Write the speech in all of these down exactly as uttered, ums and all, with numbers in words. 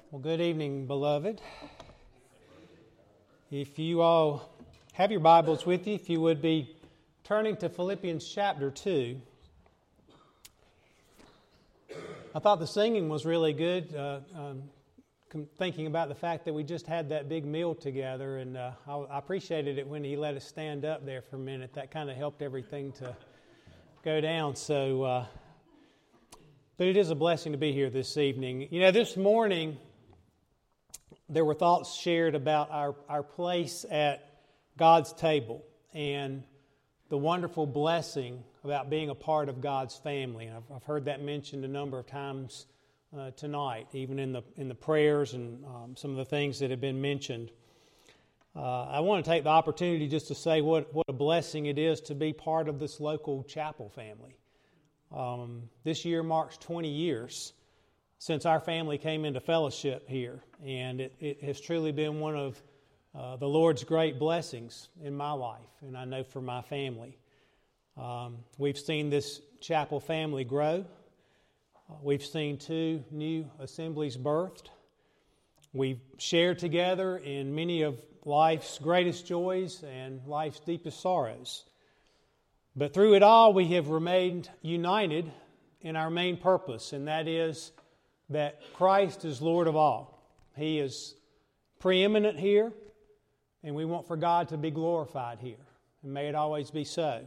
Well, good evening, beloved. If you all have your Bibles with you, if you would be turning to Philippians chapter two. I thought the singing was really good, uh, um, thinking about the fact that we just had that big meal together, and uh, I, I appreciated it when he let us stand up there for a minute. That kind of helped everything to go down. So, uh, but it is a blessing to be here this evening. You know, this morning there were thoughts shared about our, our place at God's table and the wonderful blessing about being a part of God's family. And I've, I've heard that mentioned a number of times uh, tonight, even in the in the prayers and um, some of the things that have been mentioned. Uh, I want to take the opportunity just to say what, what a blessing it is to be part of this local chapel family. Um, this year marks twenty years since our family came into fellowship here, and it, it has truly been one of uh, the Lord's great blessings in my life, and I know for my family. Um, we've seen this chapel family grow. Uh, we've seen two new assemblies birthed. We've shared together in many of life's greatest joys and life's deepest sorrows. But through it all, we have remained united in our main purpose, and that is that Christ is Lord of all. He is preeminent here, and we want for God to be glorified here, and may it always be so.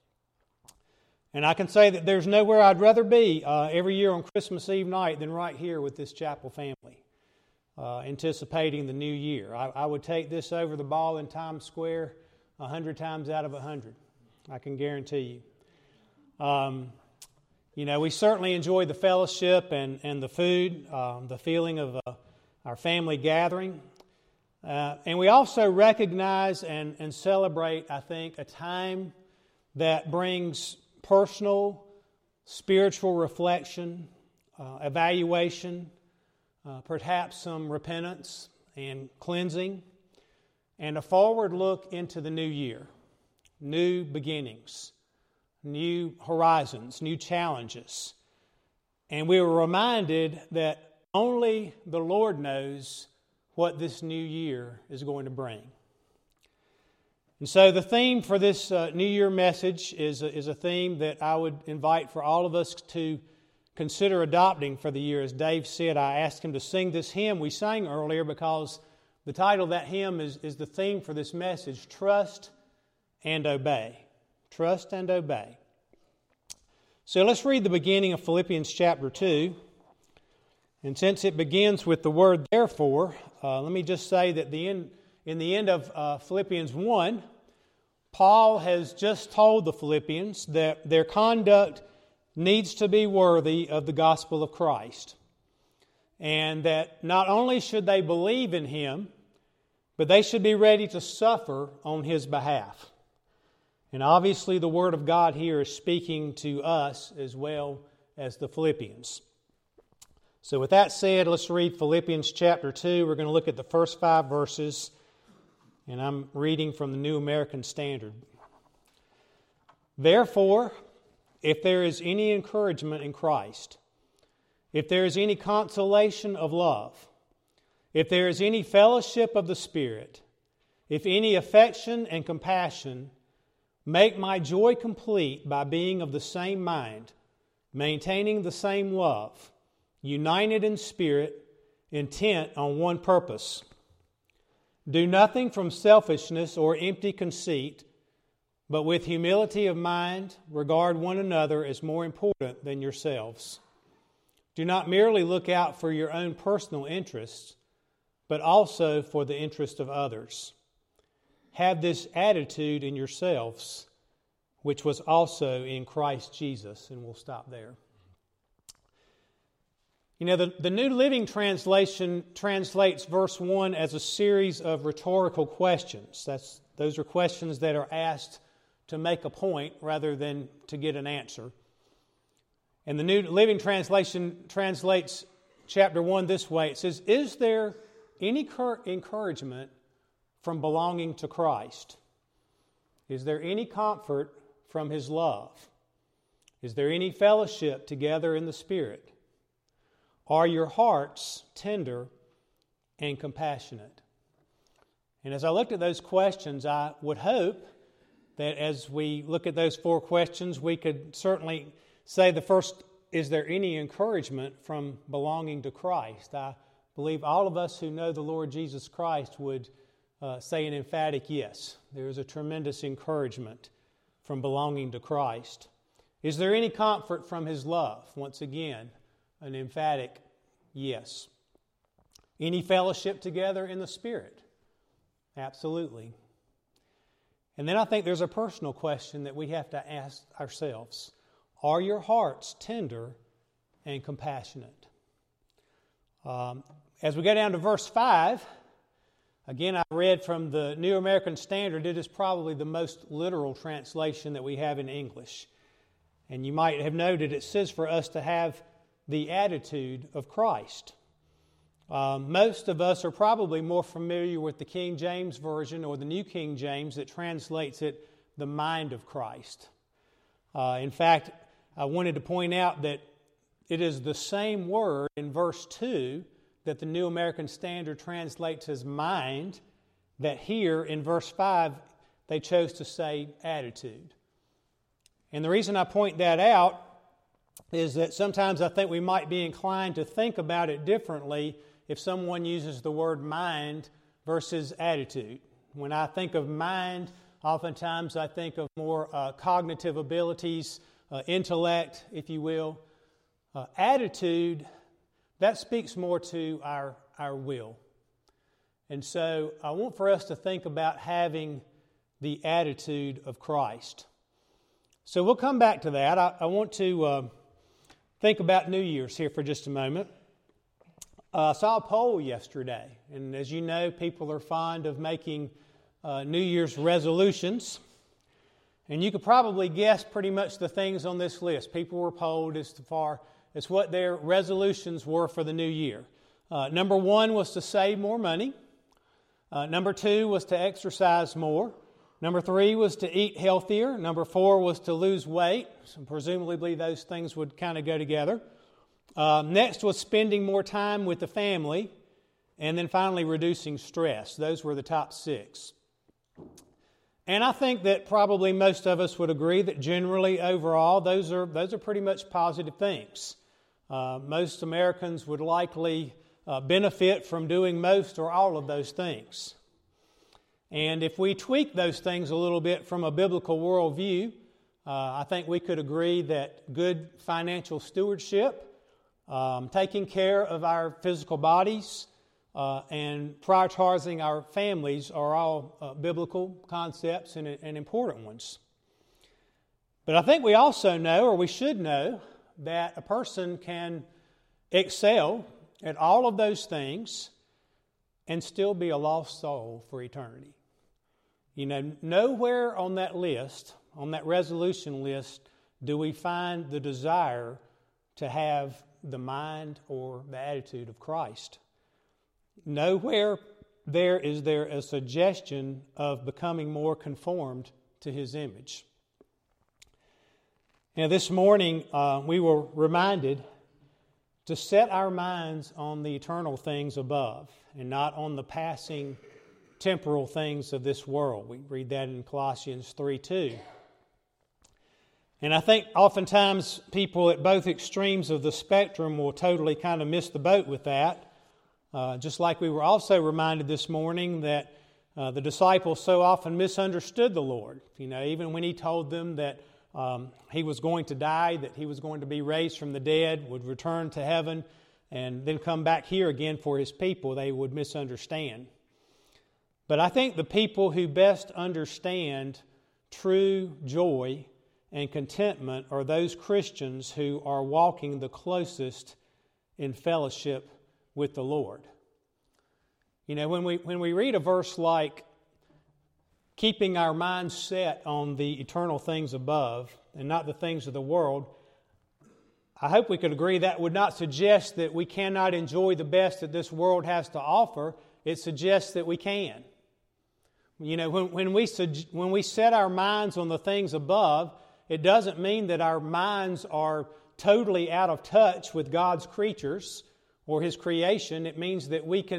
And I can say that there's nowhere I'd rather be uh, every year on Christmas Eve night than right here with this chapel family, uh, anticipating the new year. I, I would take this over the ball in Times Square a hundred times out of a hundred. I can guarantee you. Um, you know, we certainly enjoy the fellowship and, and the food, um, the feeling of uh, our family gathering. Uh, and we also recognize and, and celebrate, I think, a time that brings personal, spiritual reflection, uh, evaluation, uh, perhaps some repentance and cleansing, and a forward look into the new year. New beginnings, new horizons, new challenges. And we were reminded that only the Lord knows what this new year is going to bring. And so the theme for this uh, New Year message is a, is a theme that I would invite for all of us to consider adopting for the year. As Dave said, I asked him to sing this hymn we sang earlier because the title of that hymn is, is the theme for this message, Trust and Obey. Trust and obey. So let's read the beginning of Philippians chapter two. And since it begins with the word therefore, uh, let me just say that the end, in the end of uh, Philippians one, Paul has just told the Philippians that their conduct needs to be worthy of the gospel of Christ. And that not only should they believe in Him, but they should be ready to suffer on His behalf. And obviously the Word of God here is speaking to us as well as the Philippians. So with that said, let's read Philippians chapter two. We're going to look at the first five verses, and I'm reading from the New American Standard. Therefore, if there is any encouragement in Christ, if there is any consolation of love, if there is any fellowship of the Spirit, if any affection and compassion, make my joy complete by being of the same mind, maintaining the same love, united in spirit, intent on one purpose. Do nothing from selfishness or empty conceit, but with humility of mind regard one another as more important than yourselves. Do not merely look out for your own personal interests, but also for the interest of others. Have this attitude in yourselves, which was also in Christ Jesus. And we'll stop there. You know, the, the New Living Translation translates verse one as a series of rhetorical questions. That's those are questions that are asked to make a point rather than to get an answer. And the New Living Translation translates chapter one this way. It says, is there any cur- encouragement from belonging to Christ? Is there any comfort from His love? Is there any fellowship together in the Spirit? Are your hearts tender and compassionate? And as I looked at those questions, I would hope that as we look at those four questions, we could certainly say the first, is there any encouragement from belonging to Christ? I believe all of us who know the Lord Jesus Christ would uh, say an emphatic yes. There is a tremendous encouragement from belonging to Christ. Is there any comfort from His love? Once again, an emphatic yes. Any fellowship together in the Spirit? Absolutely. And then I think there's a personal question that we have to ask ourselves. Are your hearts tender and compassionate? Um, as we go down to verse five, again I read from the New American Standard. It is probably the most literal translation that we have in English. And you might have noted it says for us to have the attitude of Christ. Um, most of us are probably more familiar with the King James Version or the New King James that translates it, the mind of Christ. Uh, in fact, I wanted to point out that it is the same word in verse two that the New American Standard translates as mind, that here in verse five they chose to say attitude. And the reason I point that out is that sometimes I think we might be inclined to think about it differently if someone uses the word mind versus attitude. When I think of mind, oftentimes I think of more uh, cognitive abilities, uh, intellect, if you will. Uh, attitude, that speaks more to our, our will. And so I want for us to think about having the attitude of Christ. So we'll come back to that. I, I want to uh, think about New Year's here for just a moment. I uh, saw a poll yesterday, and as you know, people are fond of making uh, New Year's resolutions. And you could probably guess pretty much the things on this list. People were polled as far as what their resolutions were for the new year. Uh, number one was to save more money. Uh, number two was to exercise more. Number three was to eat healthier. Number four was to lose weight. So presumably those things would kind of go together. Uh, next was spending more time with the family. And then finally reducing stress. Those were the top six. And I think that probably most of us would agree that generally overall those are those are pretty much positive things. Uh, most Americans would likely uh, benefit from doing most or all of those things. And if we tweak those things a little bit from a biblical worldview, uh, I think we could agree that good financial stewardship, um, taking care of our physical bodies, uh, and prioritizing our families are all uh, biblical concepts and, and important ones. But I think we also know, or we should know, that a person can excel at all of those things and still be a lost soul for eternity. You know, nowhere on that list, on that resolution list, do we find the desire to have the mind or the attitude of Christ. Nowhere there is there a suggestion of becoming more conformed to His image. Now, this morning uh, we were reminded to set our minds on the eternal things above and not on the passing temporal things of this world. We read that in Colossians three two. And I think oftentimes people at both extremes of the spectrum will totally kind of miss the boat with that. Uh, just like we were also reminded this morning that uh, the disciples so often misunderstood the Lord. You know, even when He told them that um, He was going to die, that He was going to be raised from the dead, would return to heaven, and then come back here again for His people, they would misunderstand. But I think the people who best understand true joy and contentment are those Christians who are walking the closest in fellowship with the Lord. You know, when we when we read a verse like keeping our minds set on the eternal things above and not the things of the world, I hope we could agree that would not suggest that we cannot enjoy the best that this world has to offer. It suggests that we can. You know, when, when we when we set our minds on the things above, it doesn't mean that our minds are totally out of touch with God's creatures or His creation. It means that we can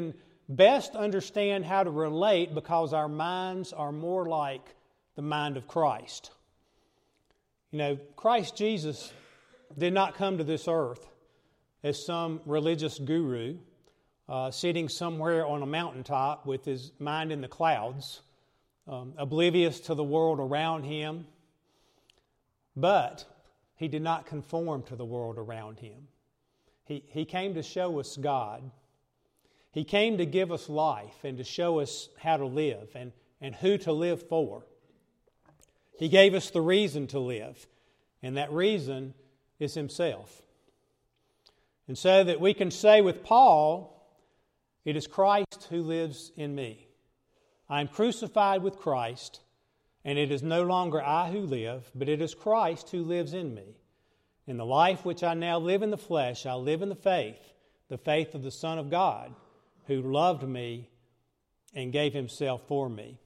best understand how to relate because our minds are more like the mind of Christ. You know, Christ Jesus did not come to this earth as some religious guru uh, sitting somewhere on a mountaintop with his mind in the clouds, um, oblivious to the world around him. But he did not conform to the world around him. He, he came to show us God. He came to give us life and to show us how to live and, and who to live for. He gave us the reason to live, and that reason is Himself. And so that we can say with Paul, it is Christ who lives in me. I am crucified with Christ, and it is no longer I who live, but it is Christ who lives in me. In the life which I now live in the flesh, I live in the faith, the faith of the Son of God, who loved me and gave Himself for me.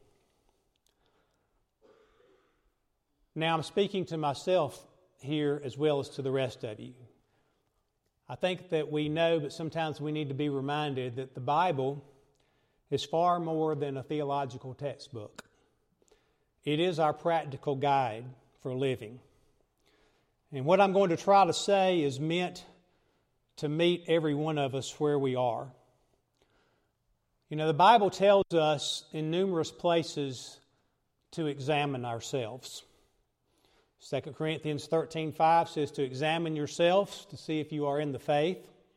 Now I'm speaking to myself here as well as to the rest of you. I think that we know, but sometimes we need to be reminded that the Bible is far more than a theological textbook. It is our practical guide for living. And what I'm going to try to say is meant to meet every one of us where we are. You know, the Bible tells us in numerous places to examine ourselves. Second Corinthians thirteen five says to examine yourselves to see if you are in the faith.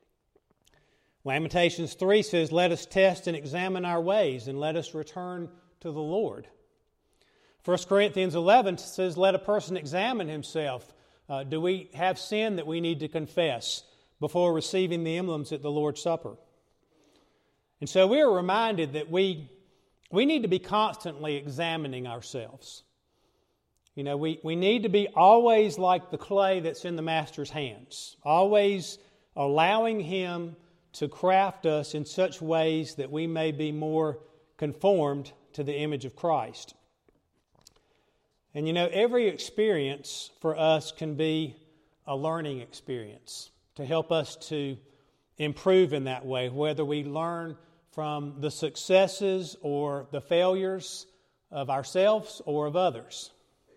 Lamentations three says, let us test and examine our ways and let us return to the Lord. First Corinthians eleven says, let a person examine himself. Uh, do we have sin that we need to confess before receiving the emblems at the Lord's Supper? And so we are reminded that we, we need to be constantly examining ourselves. You know, we, we need to be always like the clay that's in the Master's hands, always allowing Him to craft us in such ways that we may be more conformed to the image of Christ. And you know, every experience for us can be a learning experience to help us to improve in that way, whether we learn from the successes or the failures of ourselves or of others.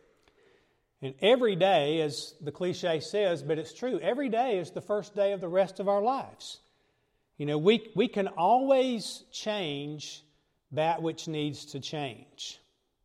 And every day, as the cliche says, but it's true, every day is the first day of the rest of our lives. You know, we, we can always change that which needs to change.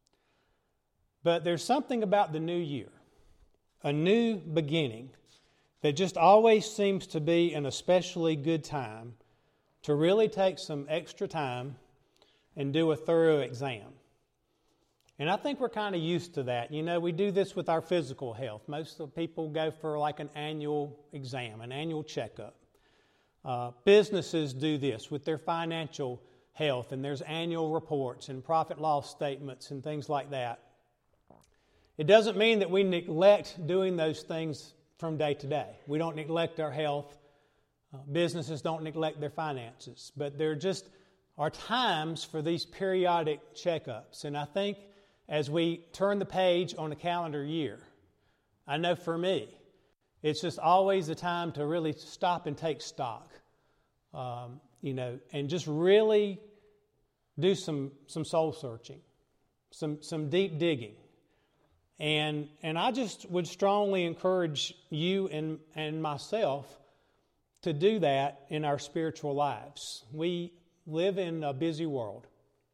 But there's something about the new year, a new beginning, that just always seems to be an especially good time to really take some extra time and do a thorough exam. And I think we're kind of used to that. You know, we do this with our physical health. Most of the people go for like an annual exam, an annual checkup. Uh, businesses do this with their financial health, and there's annual reports and profit loss statements and things like that. It doesn't mean that we neglect doing those things from day to day. We don't neglect our health. Uh, businesses don't neglect their finances. But there just are times for these periodic checkups. And I think as we turn the page on a calendar year, I know for me, it's just always a time to really stop and take stock, um, you know, and just really do some some soul searching, some some deep digging. And and I just would strongly encourage you and, and myself to do that in our spiritual lives. We live in a busy world.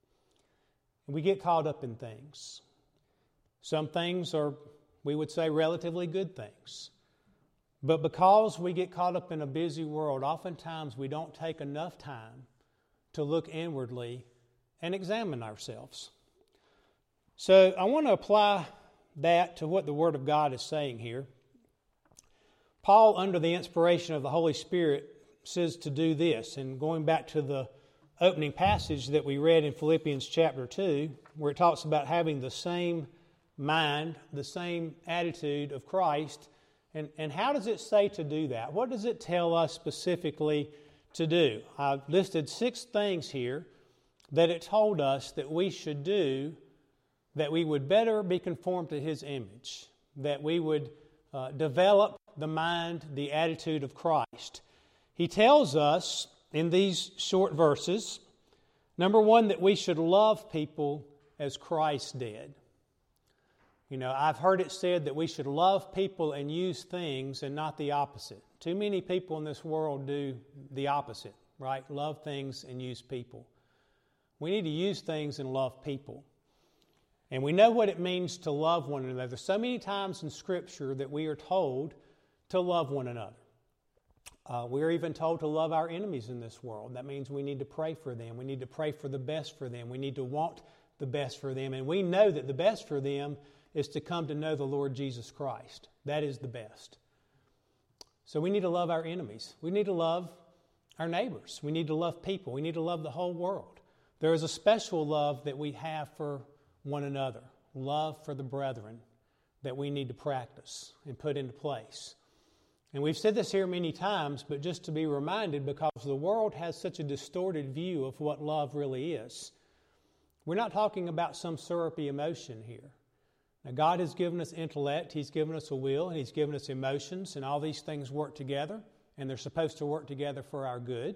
We get caught up in things. Some things are, we would say, relatively good things. But because we get caught up in a busy world, oftentimes we don't take enough time to look inwardly and examine ourselves. So I want to apply that to what the Word of God is saying here. Paul, under the inspiration of the Holy Spirit, says to do this. And going back to the opening passage that we read in Philippians chapter two, where it talks about having the same mind, the same attitude of Christ. And, and how does it say to do that? What does it tell us specifically to do? I've listed six things here that it told us that we should do, that we would better be conformed to His image, that we would uh, develop the mind, the attitude of Christ. He tells us in these short verses Number one, that we should love people as Christ did. You know, I've heard it said that we should love people and use things and not the opposite. Too many people in this world do the opposite, right? Love things and use people. We need to use things and love people. And we know what it means to love one another. There's so many times in Scripture that we are told to love one another. Uh, we're even told to love our enemies in this world. That means we need to pray for them. We need to pray for the best for them. We need to want the best for them. And we know that the best for them is to come to know the Lord Jesus Christ. That is the best. So we need to love our enemies. We need to love our neighbors. We need to love people. We need to love the whole world. There is a special love that we have for one another. Love for the brethren that we need to practice and put into place. And we've said this here many times, but just to be reminded, because the world has such a distorted view of what love really is. We're not talking about some syrupy emotion here. Now, God has given us intellect, He's given us a will, and He's given us emotions, and all these things work together, and they're supposed to work together for our good.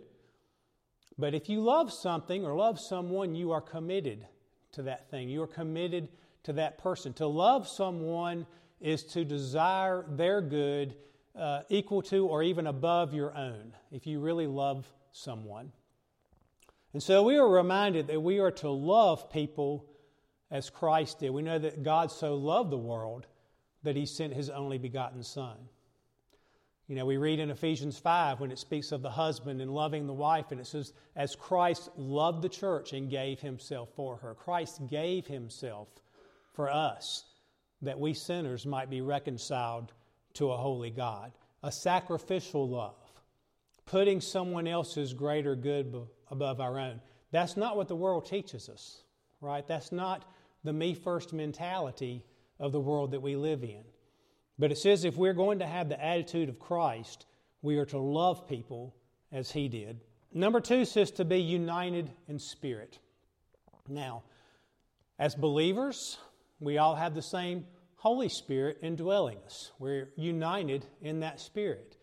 But if you love something or love someone, you are committed to that thing. You are committed to that person. To love someone is to desire their good uh, equal to or even above your own, if you really love someone. And so we are reminded that we are to love people as Christ did. We know that God so loved the world that He sent His only begotten Son. You know, we read in Ephesians five when it speaks of the husband and loving the wife, and it says, as Christ loved the church and gave Himself for her. Christ gave Himself for us that we sinners might be reconciled to a holy God. A sacrificial love, putting someone else's greater good above our own. That's not what the world teaches us, right? That's not the me first mentality of the world that we live in. But it says if we're going to have the attitude of Christ, we are to love people as He did. Number two says to be united in spirit. Now, as believers, we all have the same Holy Spirit indwelling us. We're united in that Spirit.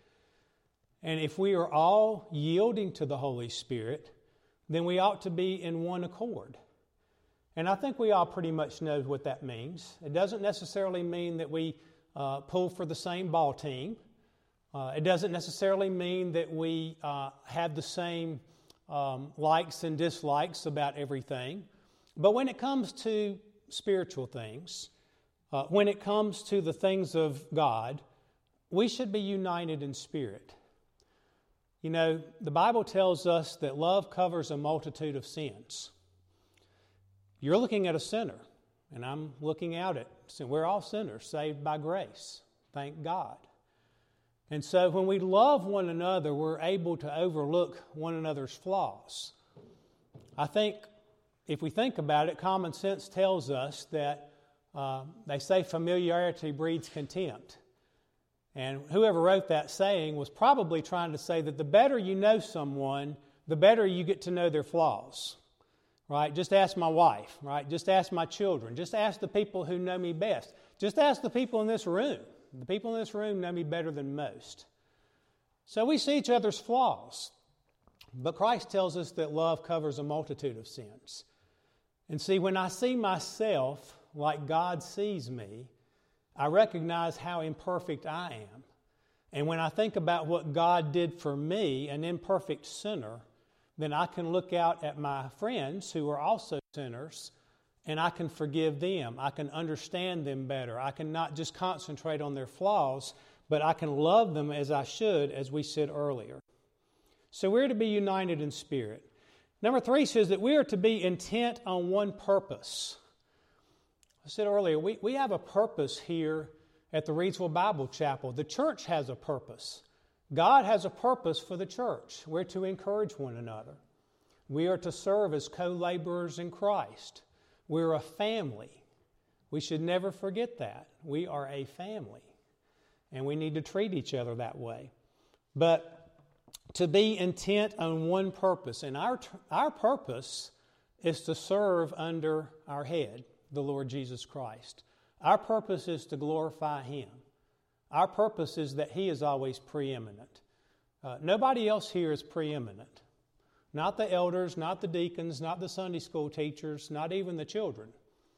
And if we are all yielding to the Holy Spirit, then we ought to be in one accord. And I think we all pretty much know what that means. It doesn't necessarily mean that we uh, pull for the same ball team. Uh, it doesn't necessarily mean that we uh, have the same um, likes and dislikes about everything. But when it comes to spiritual things, uh, when it comes to the things of God, we should be united in spirit. You know, the Bible tells us that love covers a multitude of sins. You're looking at a sinner, and I'm looking out at sin. We're all sinners, saved by grace. Thank God. And so when we love one another, we're able to overlook one another's flaws. I think, if we think about it, common sense tells us that uh, they say familiarity breeds contempt. And whoever wrote that saying was probably trying to say that the better you know someone, the better you get to know their flaws. Right? Just ask my wife, right? Just ask my children. Just ask the people who know me best. Just ask the people in this room. The people in this room know me better than most. So we see each other's flaws. But Christ tells us that love covers a multitude of sins. And see, when I see myself like God sees me, I recognize how imperfect I am. And when I think about what God did for me, an imperfect sinner, then I can look out at my friends who are also sinners, and I can forgive them. I can understand them better. I can not just concentrate on their flaws, but I can love them as I should, as we said earlier. So we're to be united in spirit. Number three says that we are to be intent on one purpose. I said earlier, we, we have a purpose here at the Reidsville Bible Chapel. The church has a purpose. God has a purpose for the church. We're to encourage one another. We are to serve as co-laborers in Christ. We're a family. We should never forget that. We are a family. And we need to treat each other that way. But to be intent on one purpose. And our, our purpose is to serve under our head, the Lord Jesus Christ. Our purpose is to glorify Him. Our purpose is that He is always preeminent. Uh, nobody else here is preeminent. Not the elders, not the deacons, not the Sunday school teachers, not even the children.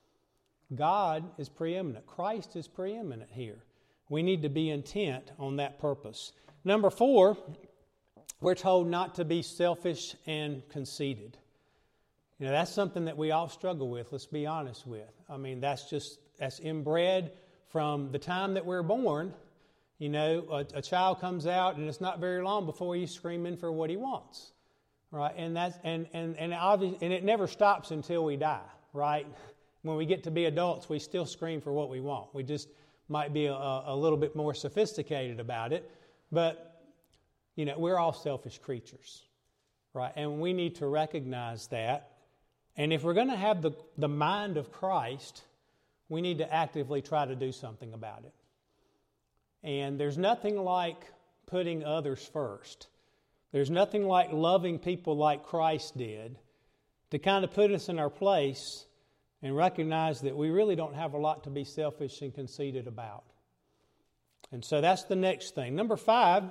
God is preeminent. Christ is preeminent here. We need to be intent on that purpose. Number four, we're told not to be selfish and conceited. You know, that's something that we all struggle with, let's be honest with. I mean, that's just, that's inbred from the time that we're born. You know, a, a child comes out and it's not very long before he's screaming for what he wants. Right, and that's and and and obviously, and it never stops until we die. Right, when we get to be adults, we still scream for what we want. We just might be a, a little bit more sophisticated about it, but you know, we're all selfish creatures, right? And we need to recognize that. And if we're going to have the the mind of Christ, we need to actively try to do something about it. And there's nothing like putting others first. There's nothing like loving people like Christ did to kind of put us in our place and recognize that we really don't have a lot to be selfish and conceited about. And so that's the next thing. Number five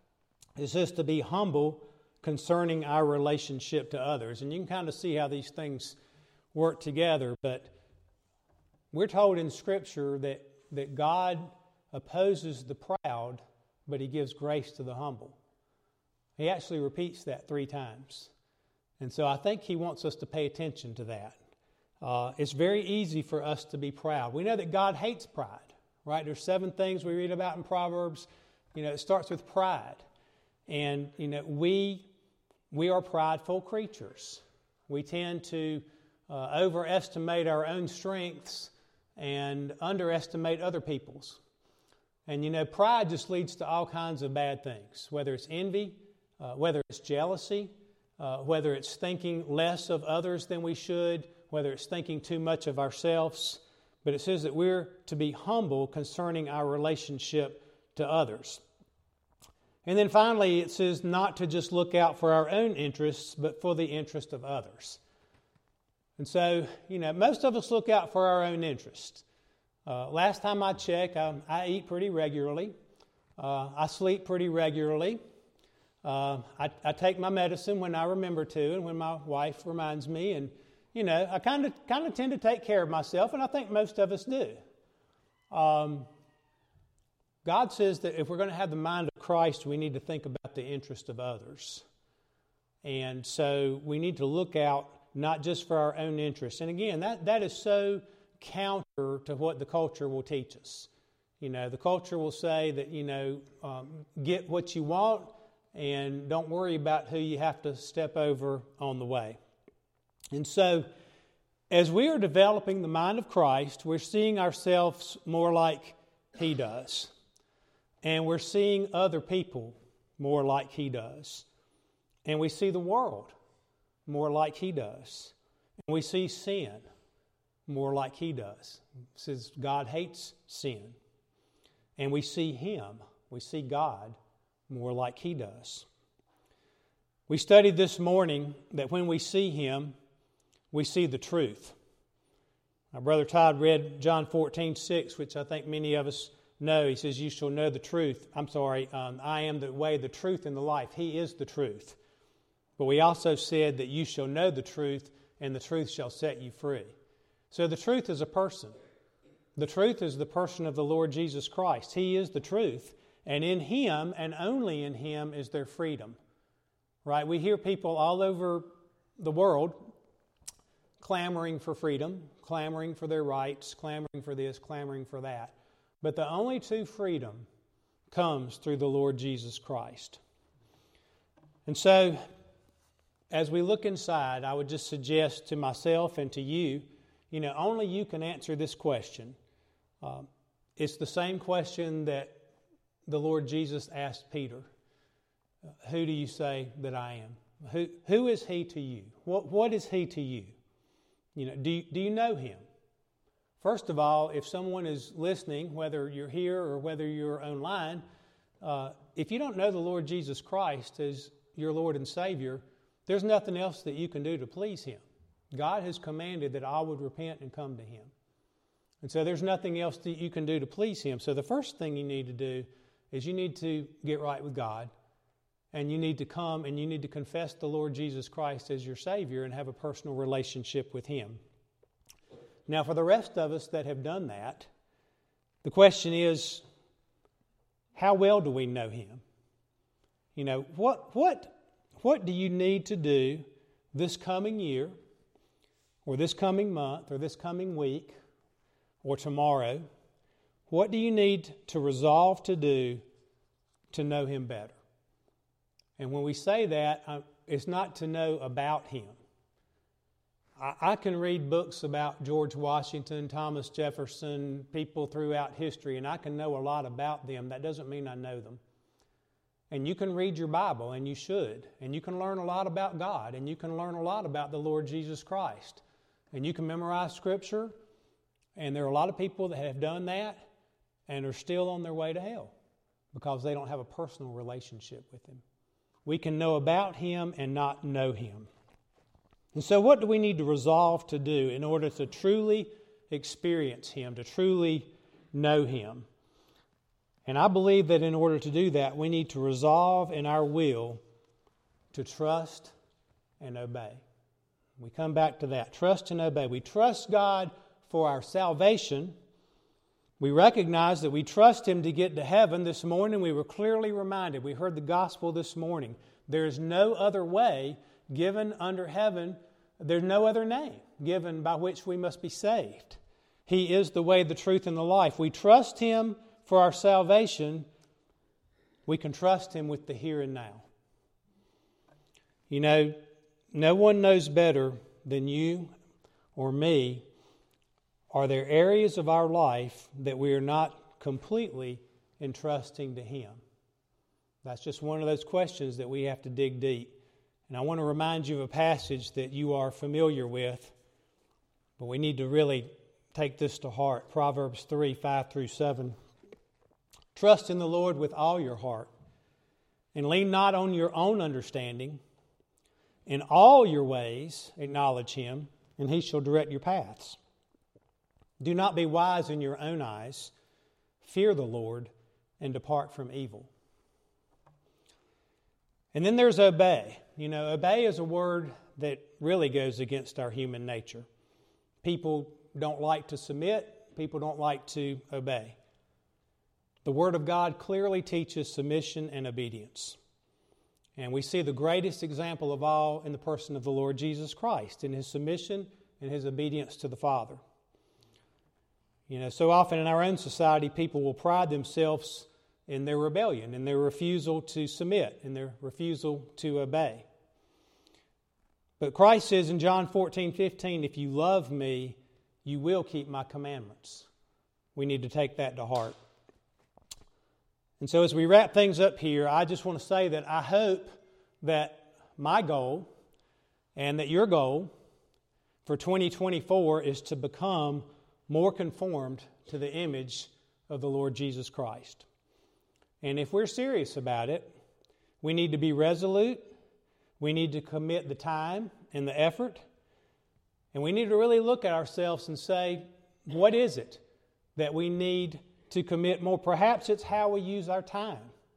is just to be humble concerning our relationship to others. And you can kind of see how these things work together. But we're told in Scripture that, that God opposes the proud, but He gives grace to the humble. He actually repeats that three times. And so I think He wants us to pay attention to that. Uh, it's very easy for us to be proud. We know that God hates pride, right? There's seven things we read about in Proverbs. You know, it starts with pride. And, you know, we, we are prideful creatures. We tend to uh, overestimate our own strengths and underestimate other people's. And, you know, pride just leads to all kinds of bad things, whether it's envy, Uh, whether it's jealousy, uh, whether it's thinking less of others than we should, whether it's thinking too much of ourselves. But it says that we're to be humble concerning our relationship to others. And then finally, it says not to just look out for our own interests, but for the interest of others. And so, you know, most of us look out for our own interests. Uh, last time I checked, I, I eat pretty regularly. Uh, I sleep pretty regularly. Uh, I, I take my medicine when I remember to and when my wife reminds me. And, you know, I kind of kind of tend to take care of myself, and I think most of us do. Um, God says that if we're going to have the mind of Christ, we need to think about the interest of others. And so we need to look out not just for our own interests. And again, that, that is so counter to what the culture will teach us. You know, the culture will say that, you know, um, get what you want, and don't worry about who you have to step over on the way. And so, as we are developing the mind of Christ, we're seeing ourselves more like He does. And we're seeing other people more like He does. And we see the world more like He does. And we see sin more like He does. It says God hates sin. And we see Him, we see God more like He does. We studied this morning that when we see Him, we see the truth. Our brother Todd read John fourteen six, which I think many of us know. He says, you shall know the truth. I'm sorry, um, I am the way, the truth, and the life. He is the truth. But we also said that you shall know the truth, and the truth shall set you free. So the truth is a person. The truth is the person of the Lord Jesus Christ. He is the truth. And in Him, and only in Him, is there freedom. Right? We hear people all over the world clamoring for freedom, clamoring for their rights, clamoring for this, clamoring for that. But the only true freedom comes through the Lord Jesus Christ. And so, as we look inside, I would just suggest to myself and to you, you know, only you can answer this question. Um, it's the same question that the Lord Jesus asked Peter. Who do you say that I am? Who, who is He to you? What, what is He to you? You know, do you, do you know Him? First of all, if someone is listening, whether you're here or whether you're online, uh, if you don't know the Lord Jesus Christ as your Lord and Savior, there's nothing else that you can do to please Him. God has commanded that all would repent and come to Him. And so there's nothing else that you can do to please Him. So the first thing you need to do is you need to get right with God. and you need to come and you need to confess the Lord Jesus Christ as your Savior and have a personal relationship with Him. Now, for the rest of us that have done that, the question is, how well do we know Him? You know, what what what do you need to do this coming year, or this coming month, or this coming week, or tomorrow? What do you need to resolve to do to know Him better? And when we say that, it's not to know about Him. I can read books about George Washington, Thomas Jefferson, people throughout history, and I can know a lot about them. That doesn't mean I know them. And you can read your Bible, and you should. And you can learn a lot about God, and you can learn a lot about the Lord Jesus Christ. And you can memorize Scripture, and there are a lot of people that have done that and are still on their way to hell because they don't have a personal relationship with Him. We can know about Him and not know Him. And so what do we need to resolve to do in order to truly experience Him, to truly know Him? And I believe that in order to do that, we need to resolve in our will to trust and obey. We come back to that. Trust and obey. We trust God for our salvation. We recognize that we trust Him to get to heaven. This morning we were clearly reminded, we heard the gospel this morning, there is no other way given under heaven, there's no other name given by which we must be saved. He is the way, the truth, and the life. We trust Him for our salvation. We can trust Him with the here and now. You know, no one knows better than you or me. Are there areas of our life that we are not completely entrusting to Him? That's just one of those questions that we have to dig deep. And I want to remind you of a passage that you are familiar with, but we need to really take this to heart. Proverbs three, five through seven. Trust in the Lord with all your heart, and lean not on your own understanding. In all your ways acknowledge Him, and He shall direct your paths. Do not be wise in your own eyes. Fear the Lord, and depart from evil. And then there's obey. You know, obey is a word that really goes against our human nature. People don't like to submit. People don't like to obey. The Word of God clearly teaches submission and obedience. And we see the greatest example of all in the person of the Lord Jesus Christ, in His submission and His obedience to the Father. You know, so often in our own society, people will pride themselves in their rebellion, in their refusal to submit, in their refusal to obey. But Christ says in John fourteen, fifteen, if you love me, you will keep my commandments. We need to take that to heart. And so as we wrap things up here, I just want to say that I hope that my goal and that your goal for twenty twenty-four is to become more conformed to the image of the Lord Jesus Christ. And if we're serious about it, we need to be resolute. We need to commit the time and the effort. And we need to really look at ourselves and say, what is it that we need to commit more? Perhaps it's how we use our time.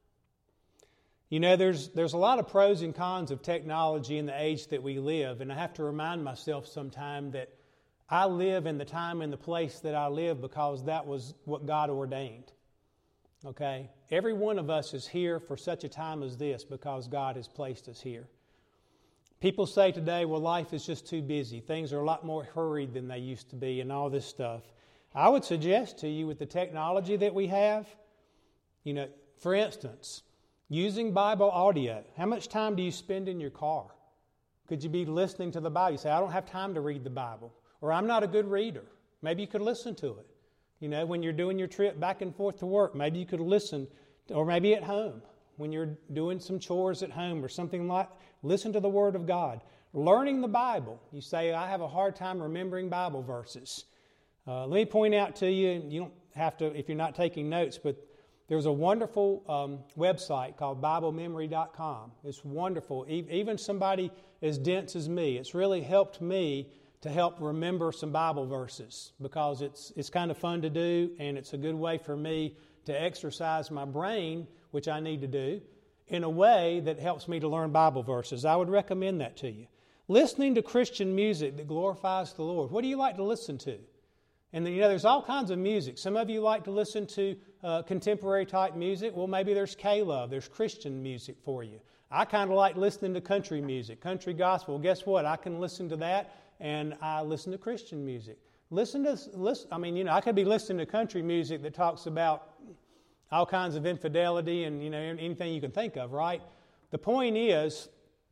You know, there's there's a lot of pros and cons of technology in the age that we live, and I have to remind myself sometime that I live in the time and the place that I live because that was what God ordained. Okay? Every one of us is here for such a time as this because God has placed us here. People say today, well, life is just too busy. Things are a lot more hurried than they used to be and all this stuff. I would suggest to you with the technology that we have, you know, for instance, using Bible audio. How much time do you spend in your car? Could you be listening to the Bible? You say, I don't have time to read the Bible. Or I'm not a good reader. Maybe you could listen to it. You know, when you're doing your trip back and forth to work, maybe you could listen, or maybe at home, when you're doing some chores at home or something like, listen to the Word of God. Learning the Bible. You say, I have a hard time remembering Bible verses. Uh, let me point out to you, and you don't have to if you're not taking notes, but there's a wonderful um, website called Bible Memory dot com. It's wonderful. E- even somebody as dense as me, it's really helped me to help remember some Bible verses because it's it's kind of fun to do, and it's a good way for me to exercise my brain, which I need to do, in a way that helps me to learn Bible verses. I would recommend that to you. Listening to Christian music that glorifies the Lord. What do you like to listen to? And then, you know, there's all kinds of music. Some of you like to listen to uh, contemporary type music. Well, maybe there's K-Love. There's Christian music for you. I kind of like listening to country music, country gospel. Guess what? I can listen to that, and I listen to Christian music. Listen to, listen, I mean, you know, I could be listening to country music that talks about all kinds of infidelity and, you know, anything you can think of, right? The point is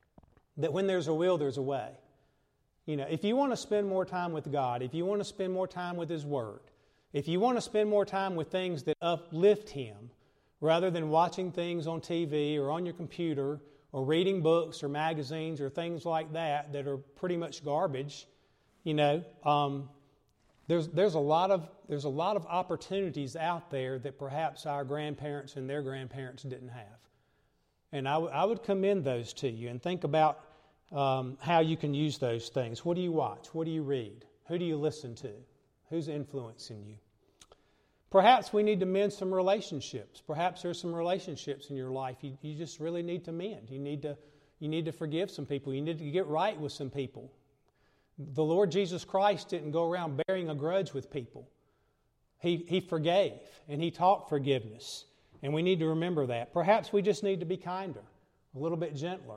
that when there's a will, there's a way. You know, if you want to spend more time with God, if you want to spend more time with His Word, if you want to spend more time with things that uplift Him, rather than watching things on T V or on your computer or reading books or magazines or things like that that are pretty much garbage, you know, um, there's there's a lot of there's a lot of opportunities out there that perhaps our grandparents and their grandparents didn't have, and I, w- I would commend those to you and think about um, how you can use those things. What do you watch? What do you read? Who do you listen to? Who's influencing you? Perhaps we need to mend some relationships. Perhaps there's some relationships in your life you, you just really need to mend. You need to you need to forgive some people. You need to get right with some people. The Lord Jesus Christ didn't go around bearing a grudge with people. He, he forgave, and He taught forgiveness. And we need to remember that. Perhaps we just need to be kinder, a little bit gentler,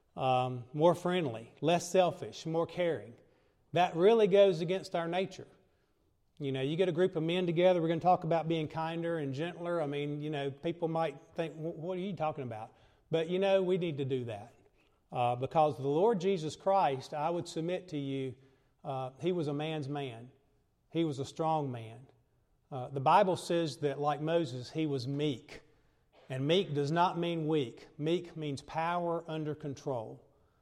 um, more friendly, less selfish, more caring. That really goes against our nature. You know, you get a group of men together, we're going to talk about being kinder and gentler. I mean, you know, people might think, what are you talking about? But, you know, we need to do that. Uh, because the Lord Jesus Christ, I would submit to you, uh, He was a man's man. He was a strong man. Uh, the Bible says that, like Moses, He was meek. And meek does not mean weak. Meek means power under control.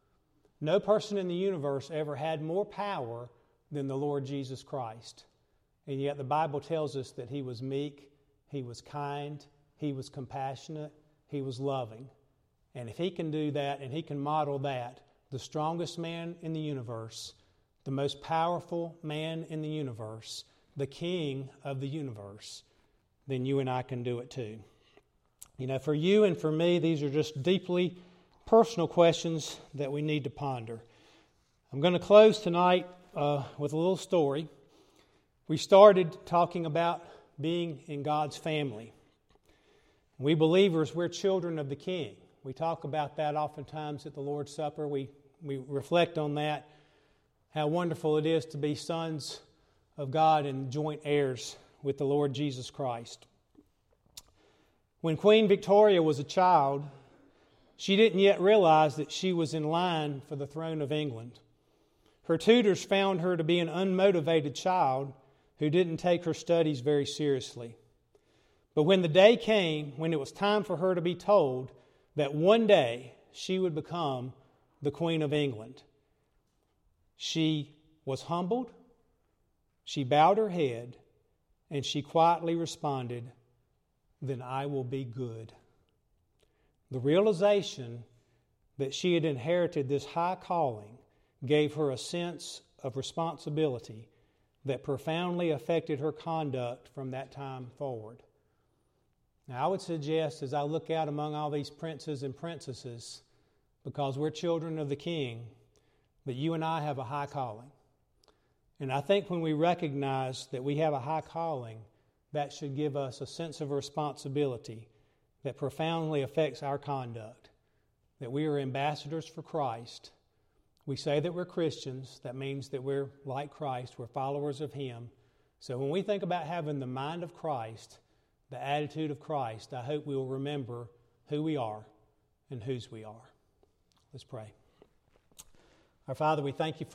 No person in the universe ever had more power than the Lord Jesus Christ. And yet the Bible tells us that He was meek, He was kind, He was compassionate, He was loving. And if He can do that and He can model that, the strongest man in the universe, the most powerful man in the universe, the King of the universe, then you and I can do it too. You know, for you and for me, these are just deeply personal questions that we need to ponder. I'm going to close tonight uh, with a little story. We started talking about being in God's family. We believers, we're children of the King. We talk about that oftentimes at the Lord's Supper. We, we reflect on that, how wonderful it is to be sons of God and joint heirs with the Lord Jesus Christ. When Queen Victoria was a child, she didn't yet realize that she was in line for the throne of England. Her tutors found her to be an unmotivated child who didn't take her studies very seriously. But when the day came, when it was time for her to be told that one day she would become the Queen of England, she was humbled, she bowed her head, and she quietly responded, "Then I will be good." The realization that she had inherited this high calling gave her a sense of responsibility that profoundly affected her conduct from that time forward. Now, I would suggest, as I look out among all these princes and princesses, because we're children of the King, that you and I have a high calling. And I think when we recognize that we have a high calling, that should give us a sense of responsibility that profoundly affects our conduct, that we are ambassadors for Christ. We say that we're Christians. That means that we're like Christ. We're followers of Him. So when we think about having the mind of Christ, the attitude of Christ, I hope we will remember who we are and whose we are. Let's pray. Our Father, we thank You for